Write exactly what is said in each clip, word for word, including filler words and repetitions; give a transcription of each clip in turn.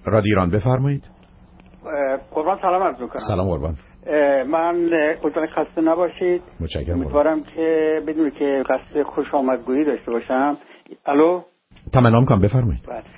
رادیو ایران بفرمایید. قربان سلام عرض می‌کنم. سلام قربان. من قربان خسته نباشید. متشکرم. امیدوارم که بدون که قصد خوش آمدگویی داشته باشم. الو؟ تمنا می‌کنم بفرمایید.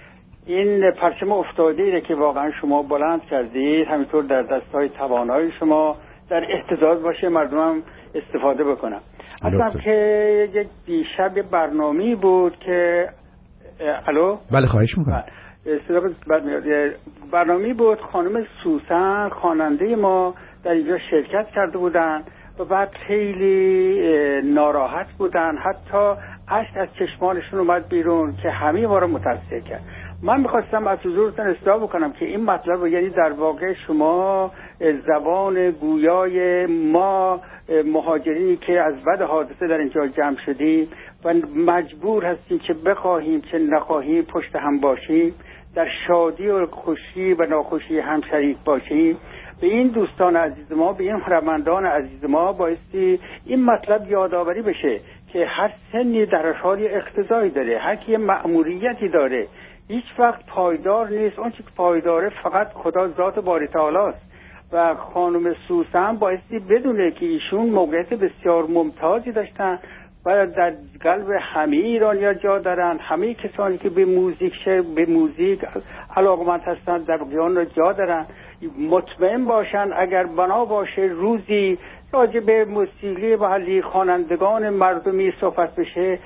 این پرچم افتاده که واقعا شما بلند کردید، همینطور در دست‌های توانای شما در اهتزاز باشه، مردمم استفاده بکنم. اصلا که یک دیشب برنامه‌ای بود که الو؟ بله خواهش می‌کنم. صدا بد میاد. برنامه‌ای بود، خانم سوسن خواننده ما در اینجا شرکت کرده بودن و بعد خیلی ناراحت بودن، حتی اشک از چشمانشون اومد بیرون که همه ما رو متاثر کرد. من می‌خواستم از حضورتون اصلاح بکنم که این مطلب رو، یعنی در واقع شما زبان گویای ما مهاجرینی که از بعد حادثه در اینجا جمع شدیم و مجبور هستیم که بخواهیم که نخواهیم پشت هم باشیم، در شادی و خوشی و ناخوشی هم شریک باشیم، به این دوستان عزیز ما، به این هنرمندان عزیز ما بایستی این مطلب یادآوری بشه که هر سنی در حال اقتضایی داره، هر کی مأموریتی داره، هیچ وقت پایدار نیست. اون چیزی که پایداره فقط خدا ذات باری تعالی است. و خانم سوسن بایستی بدونه که ایشون موقعیت بسیار ممتازی داشتن و در قلب همه ایرانی‌ها جا دارن. همه کسانی که به موزیک شه به موزیک علاقمند هستن در قیان را جا دارن. مطمئن باشن اگر بنا باشه روزی راجع به موسیقی محلی خوانندگان مردمی صحبت بشه،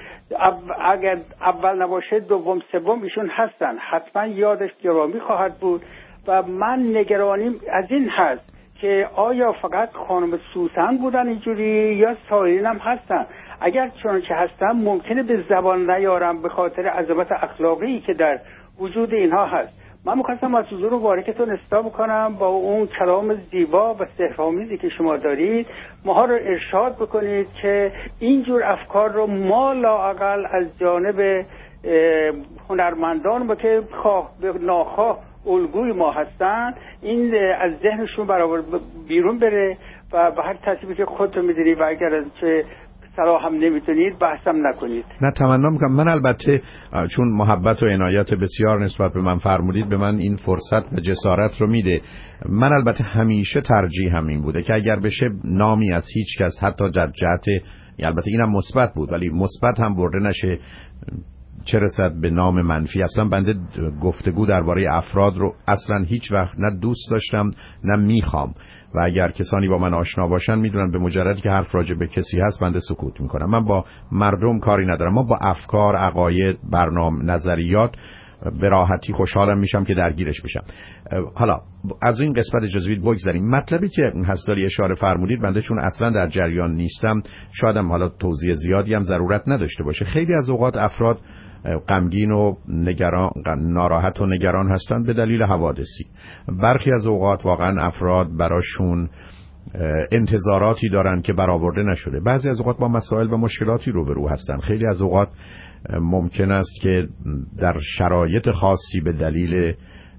اگر اول نباشه دوم سوم ایشون هستن، حتما یادش گرامی خواهد بود. و من نگرانیم از این هست که آیا فقط خانم سوسن بودن اینجوری یا سایرین هم هستن؟ اگر چنانچه هستن ممکنه به زبان نیارم به خاطر عظمت اخلاقی که در وجود اینها هست. من می‌خواستم از حضور مبارکتون استفاده بکنم، با اون کلام زیبا و سحرآمیزی که شما دارید ماها رو ارشاد بکنید که اینجور افکار رو ما لااقل از جانب هنرمندان با که خواه به ناخواه الگوی ما هستن، این از ذهنشون برابر بیرون بره و به هر ترتیبی که خودتون می‌دونید و اگر از چه صلاح هم نمیتونید بحثم نکنید. نه تمنا میکنم. من البته چون محبت و عنایت بسیار نسبت به من فرمودید، به من این فرصت و جسارت رو میده. من البته همیشه ترجیح همین بوده که اگر بشه نامی از هیچ کس، حتی در جهت، البته اینم مثبت بود ولی مثبت هم برده نشه، چه رسد به نام منفی. اصلا بنده گفتگو درباره افراد رو اصلا هیچ وقت نه دوست داشتم نه میخوام و اگر کسانی با من آشنا باشن میدونن به مجردی که حرف راجع به کسی هست بنده سکوت میکنم. من با مردم کاری ندارم، ما با افکار، عقاید، برنامه، نظریات به راحتی خوشحالم میشم که درگیرش بشم. حالا از این قسمت اجازه بدید بگذریم. مطلبی که هستاری اشاره فرمودید بنده چون اصلا در جریان نیستم شایدم حالا توضیح زیادی هم ضرورت نداشته باشه. خیلی از اوقات افراد غمگین و نگران، ناراحت و نگران هستند به دلیل حوادثی. برخی از اوقات واقعا افراد براشون انتظاراتی دارن که برآورده نشده. بعضی از اوقات با مسائل و مشکلاتی روبرو هستن. خیلی از اوقات ممکن است که در شرایط خاصی به دلیل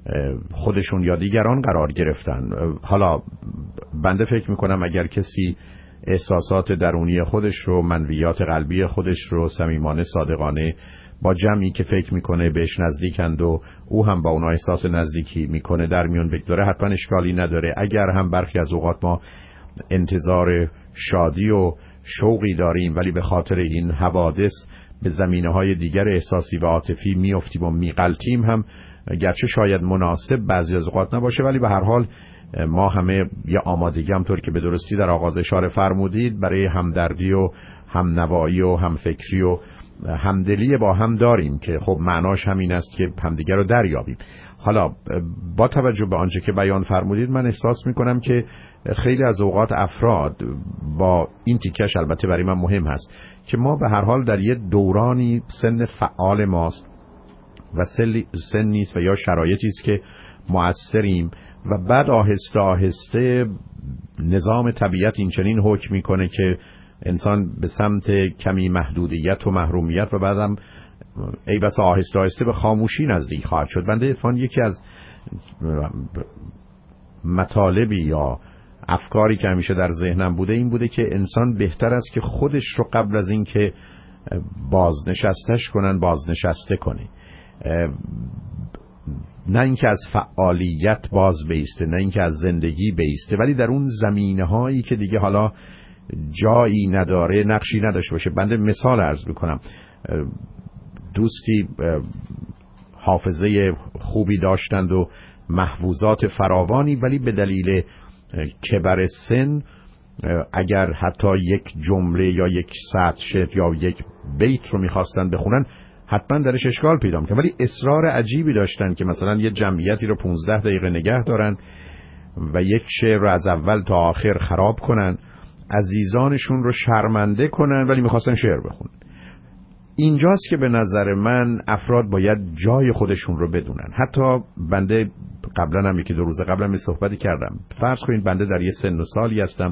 خودشون یا دیگران قرار گرفتن. حالا بنده فکر میکنم اگر کسی احساسات درونی خودش رو، منویات قلبی خودش رو صمیمانه، صادقانه با جمعی که فکر میکنه بهش نزدیکند و او هم با اونا احساس نزدیکی میکنه در میون بگذاره، حتما اشکالی نداره. اگر هم برخی از اوقات ما انتظار شادی و شوقی داریم ولی به خاطر این حوادث به زمینه‌های دیگر احساسی و عاطفی میافتیم و میغلطیم، هم گرچه شاید مناسب بعضی از اوقات نباشه ولی به هر حال ما همه یه آمادگی همطور که به درستی در آغاز اشاره فرمودید برای همدردی و همنوایی و همفکری و همدلی با هم داریم که خب معناش همین است که همدیگر رو دریابیم. حالا با توجه به آنچه که بیان فرمودید من احساس میکنم که خیلی از اوقات افراد با این تیکش البته برای من مهم هست که ما به هر حال در یه دورانی سن فعال ماست و سن نیست و یا شرایطی است که مؤثریم و بعد آهسته آهسته نظام طبیعت این چنین حکم میکنه که انسان به سمت کمی محدودیت و محرومیت و بعدم ای بسا آهسته آهسته به خاموشی نزدیک خواهد شد. بنده اتفاقاً یکی از مطالبی یا افکاری که همیشه در ذهنم بوده این بوده که انسان بهتر است که خودش رو قبل از این که بازنشستش کنن بازنشسته کنه. نه اینکه از فعالیت باز بیسته، نه اینکه از زندگی بیسته، ولی در اون زمینه هایی که دیگه حالا جایی نداره، نقشی نداشته باشه. بنده مثال عرض میکنم، دوستی حافظه خوبی داشتند و محفوظات فراوانی، ولی به دلیل کبر سن اگر حتی یک جمله یا یک سطر شعر یا یک بیت رو میخواستن بخونن حتما درش اشکال پیدا میکنن، ولی اصرار عجیبی داشتن که مثلا یه جمعیتی رو پونزده دقیقه نگه دارن و یک شعر رو از اول تا آخر خراب کنن، عزیزانشون رو شرمنده کنن، ولی میخواستن شعر بخونن. اینجاست که به نظر من افراد باید جای خودشون رو بدونن. حتی بنده قبلا هم یکی دو روز قبلا می صحبتی کردم، فرض کنید بنده در یه سن و سالی هستم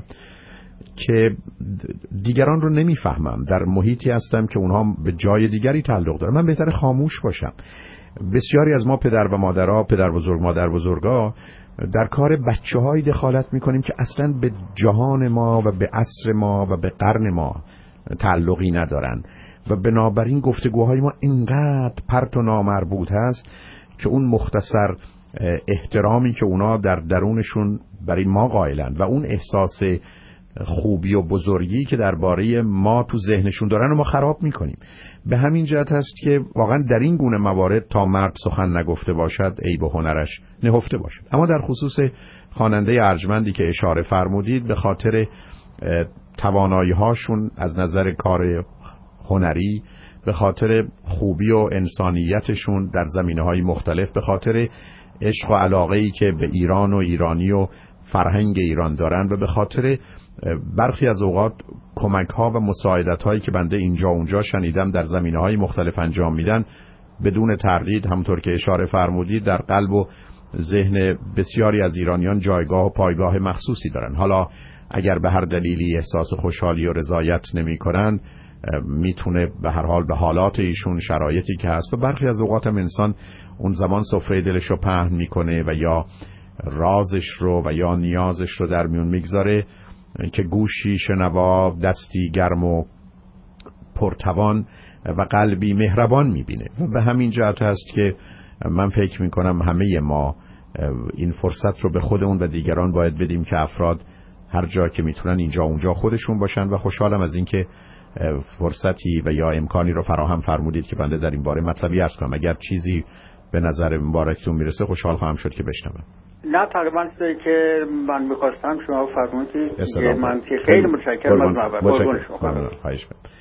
که دیگران رو نمیفهمم، در محیطی هستم که اونها به جای دیگری تعلق دارن، من بهتر خاموش باشم. بسیاری از ما پدر و مادرها، پدر بزرگ مادر بزرگا در کار بچه های دخالت میکنیم که اصلا به جهان ما و به عصر ما و به قرن ما تعلقی ندارن و بنابراین گفتگوهای ما اینقدر پرت و نامربوط هست که اون مختصر احترامی که اونا در درونشون برای ما قائلن و اون احساس خوبی و بزرگی که درباره ما تو ذهنشون دارن و ما خراب میکنیم. به همین جهت هست که واقعا در این گونه موارد تا مرد سخن نگفته باشد عیب و هنرش نهفته باشد. اما در خصوص خواننده ارجمندی که اشاره فرمودید، به خاطر توانایی هاشون از نظر کار هنری، به خاطر خوبی و انسانیتشون در زمینه‌های مختلف، به خاطر عشق و علاقه‌ای که به ایران و ایرانی و فرهنگ ایران دارن و به خاطر برخی از اوقات کمک‌ها و مساعدت‌هایی که بنده اینجا اونجا شنیدم در زمینه‌های مختلف انجام میدن، بدون تردید همونطور که اشاره فرمودید در قلب و ذهن بسیاری از ایرانیان جایگاه و پایگاه مخصوصی دارن. حالا اگر به هر دلیلی احساس خوشحالی و رضایت نمی‌کنن، میتونه به هر حال به حالات ایشون، شرایطی که هست، و برخی از اوقات هم انسان اون زمان سفره دلش رو پهن میکنه و یا رازش رو و یا نیازش رو در میون میگذاره که گوشی شنوا، دستی گرم و پرتوان و قلبی مهربان میبینه. و به همین جهت هست که من فکر میکنم همه ما این فرصت رو به خودمون و دیگران باید بدیم که افراد هر جا که میتونن اینجا اونجا خودشون باشن. و خوشحالم از اینکه فرصتی و یا امکانی رو فراهم فرمودید که بنده در این باره مطلبی عرض کنم. اگر چیزی به نظر مبارکتون میرسه خوشحال خواهم شد که بشنوم. نه تقریبا چیزی که من میخواستم شما فرمودید. من خیلی متشکرم از محبت. قربون شما. خواهش می‌کنم.